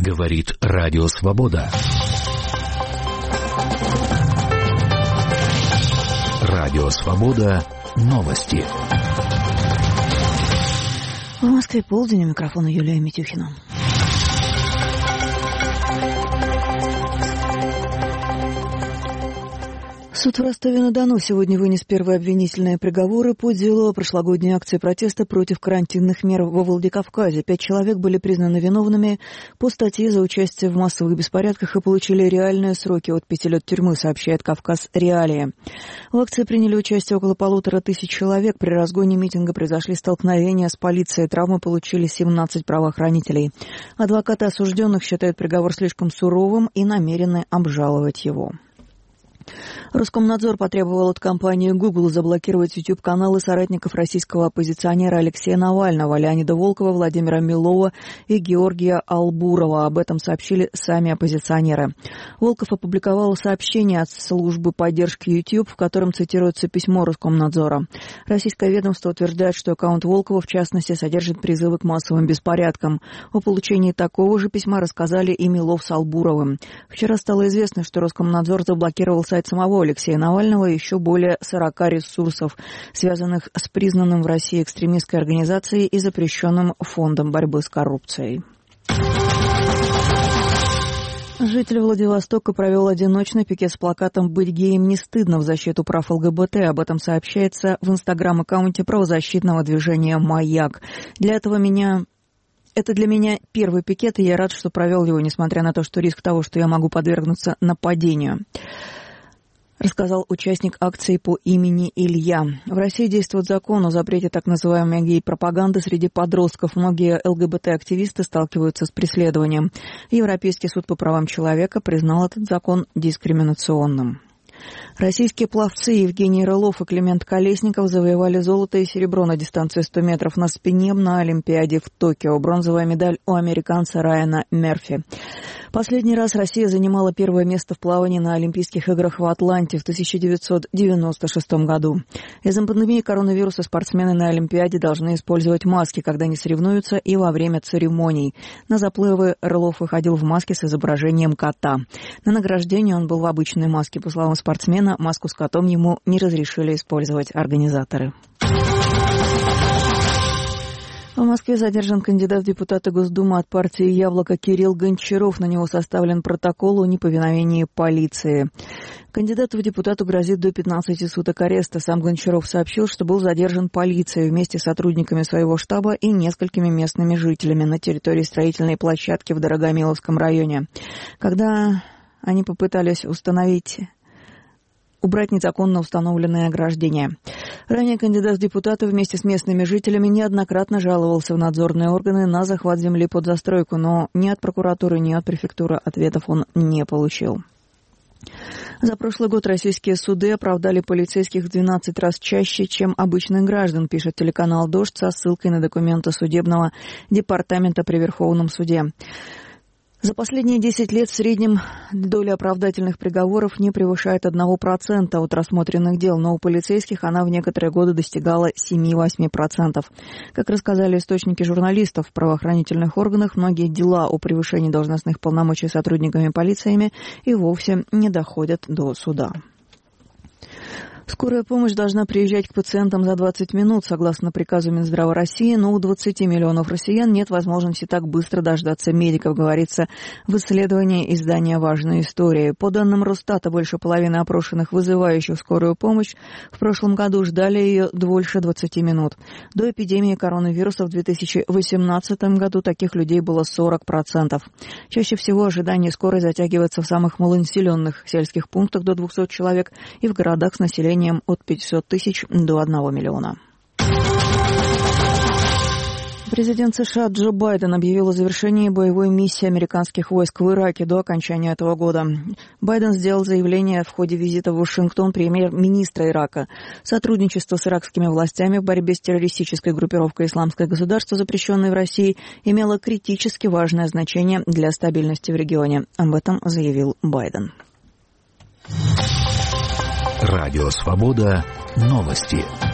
Говорит Радио Свобода. Радио Свобода. Новости. В Москве полдень, у микрофона Юлия Митюхина. Суд в Ростове-на-Дону сегодня вынес первые обвинительные приговоры по делу о прошлогодней акции протеста против карантинных мер во Владикавказе. 5 человек были признаны виновными по статье за участие в массовых беспорядках и получили реальные сроки от 5 лет тюрьмы, сообщает «Кавказ Реалии». В акции приняли участие около 1500 человек. При разгоне митинга произошли столкновения с полицией. Травмы получили 17 правоохранителей. Адвокаты осужденных считают приговор слишком суровым и намерены обжаловать его. Роскомнадзор потребовал от компании Google заблокировать YouTube-каналы соратников российского оппозиционера Алексея Навального, Леонида Волкова, Владимира Милова и Георгия Албурова. Об этом сообщили сами оппозиционеры. Волков опубликовал сообщение от службы поддержки YouTube, в котором цитируется письмо Роскомнадзора. Российское ведомство утверждает, что аккаунт Волкова, в частности, содержит призывы к массовым беспорядкам. О получении такого же письма рассказали и Милов с Албуровым. Вчера стало известно, что Роскомнадзор заблокировал сайт самого Алексея Навального и еще более 40 ресурсов, связанных с признанным в России экстремистской организацией и запрещенным фондом борьбы с коррупцией. Житель Владивостока провел одиночный пикет с плакатом «Быть геем не стыдно» в защиту прав ЛГБТ. Об этом сообщается в инстаграм-аккаунте правозащитного движения «Маяк». Это для меня первый пикет, и я рад, что провел его, несмотря на то, что риск того, что я могу подвергнуться нападению, рассказал участник акции по имени Илья. В России действует закон о запрете так называемой гей-пропаганды среди подростков. Многие ЛГБТ-активисты сталкиваются с преследованием. Европейский суд по правам человека признал этот закон дискриминационным. Российские пловцы Евгений Рылов и Климент Колесников завоевали золото и серебро на дистанции 100 метров на спине на Олимпиаде в Токио. Бронзовая медаль у американца Райана Мерфи. Последний раз Россия занимала первое место в плавании на Олимпийских играх в Атланте в 1996 году. Из-за пандемии коронавируса спортсмены на Олимпиаде должны использовать маски, когда они соревнуются, и во время церемоний. На заплывы Рылов выходил в маске с изображением кота. На награждении он был в обычной маске. По словам спортсмена, маску с котом ему не разрешили использовать организаторы. В Москве задержан кандидат в депутаты Госдумы от партии «Яблоко» Кирилл Гончаров. На него составлен протокол о неповиновении полиции. Кандидату в депутаты грозит до 15 суток ареста. Сам Гончаров сообщил, что был задержан полицией вместе с сотрудниками своего штаба и несколькими местными жителями на территории строительной площадки в Дорогомиловском районе. Когда они попытались убрать незаконно установленное ограждение. Ранее кандидат в депутаты вместе с местными жителями неоднократно жаловался в надзорные органы на захват земли под застройку, но ни от прокуратуры, ни от префектуры ответов он не получил. За прошлый год российские суды оправдали полицейских в 12 раз чаще, чем обычных граждан, пишет телеканал «Дождь» со ссылкой на документы судебного департамента при Верховном суде. За последние 10 лет в среднем доля оправдательных приговоров не превышает 1% от рассмотренных дел, но у полицейских она в некоторые годы достигала 7-8%. Как рассказали источники журналистов в правоохранительных органах, многие дела о превышении должностных полномочий сотрудниками полиции и вовсе не доходят до суда. Скорая помощь должна приезжать к пациентам за 20 минут, согласно приказу Минздрава России, но у 20 миллионов россиян нет возможности так быстро дождаться медиков, говорится в исследовании издания «Важные истории». По данным Росстата, больше половины опрошенных, вызывающих скорую помощь, в прошлом году ждали ее дольше 20 минут. До эпидемии коронавируса в 2018 году таких людей было 40%. Чаще всего ожидание скорой затягивается в самых малонаселенных сельских пунктах до 200 человек и в городах с населением от 500 тысяч до 1 миллиона. Президент США Джо Байден объявил о завершении боевой миссии американских войск в Ираке до окончания этого года. Байден сделал заявление в ходе визита в Вашингтон премьер-министра Ирака. Сотрудничество с иракскими властями в борьбе с террористической группировкой «Исламское государство», запрещенной в России, имело критически важное значение для стабильности в регионе. Об этом заявил Байден. Радио «Свобода». Новости.